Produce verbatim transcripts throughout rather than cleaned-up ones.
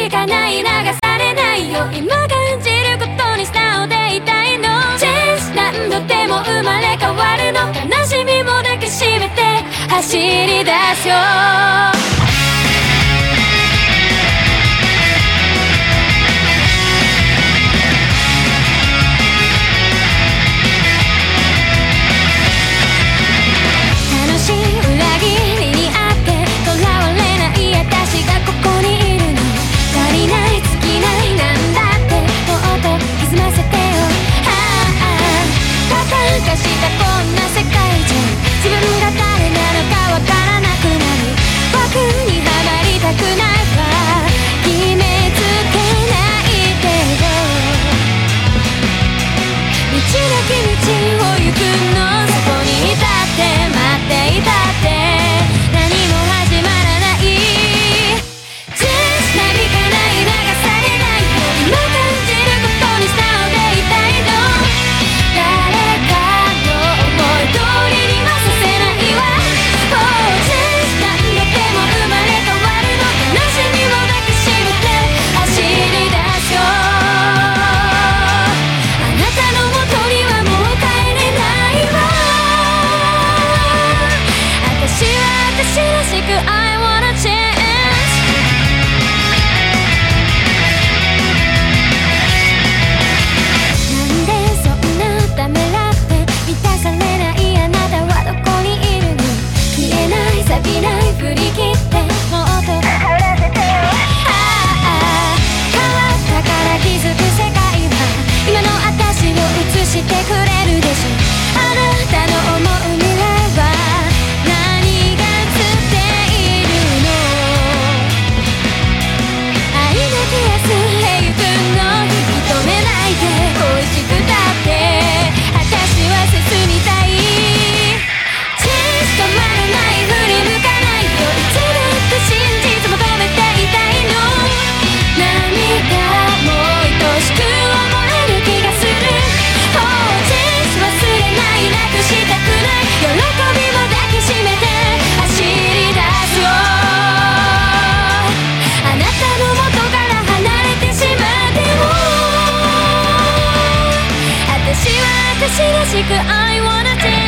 行かない流されないよ今感じることに素直でいたいのチェンス何度でも生まれ変わるの悲しみも抱きしめて走り出すよしたこんな世界じゃ自分が誰なのかわからなくなる僕にはまりたくないわ決めつけないでよ道なき道を行くのそこにいたって待っていたって何も始まらないチェンスなびかない流されないよ今感じることに素直でいたいの通りにはさせないわ Oh just 何度でも生まれ変わるの悲しみを抱きしめて走り出すよあなたの元にはもう帰れないわ私は私らしく I wanna changeなんでそんなためらって満たされない錆びない振り切ってもっと晴らせてよああ変わったから気づく世界は今の私を映してくれるでしょあなたの思う未来は何が映っているの愛の気安へ行くの引き止めないで恋しくたって私は進みたい止まらない振り向かないよいつだって真実求めていたいの涙も愛しく思える気がする Oh just 忘れないなくしたくない喜びを抱きしめて走り出すよあなたの元から離れてしまっても私は私らしく I wanna dance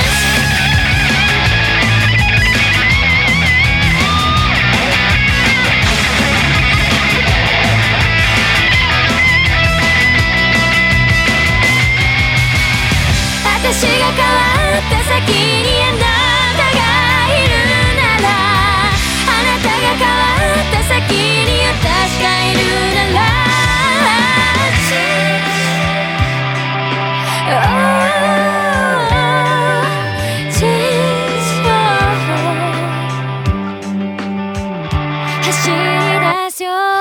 私が変わった先にあなたがいるならあなたが変わった先に私がいるなら Oh, 走り出すよ